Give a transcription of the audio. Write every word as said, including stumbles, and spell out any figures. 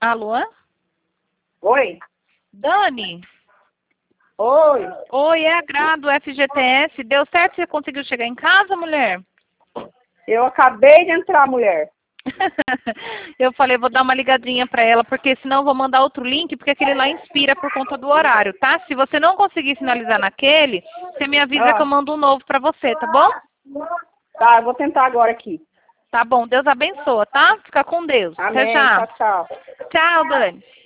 Alô? Oi? Dani? Oi? Oi, é a Gra do F G T S. Deu certo? Você conseguiu chegar em casa, mulher? Eu acabei de entrar, mulher. Eu falei, vou dar uma ligadinha pra ela, porque senão eu vou mandar outro link, porque aquele lá inspira por conta do horário, tá? Se você não conseguir finalizar naquele, você me avisa que eu Ah, mando um novo pra você, tá bom? tá, eu vou tentar agora aqui. Tá bom, Deus abençoa, tá? Fica com Deus. Até Amém. já. Tchau, tchau. Tchau, Dani.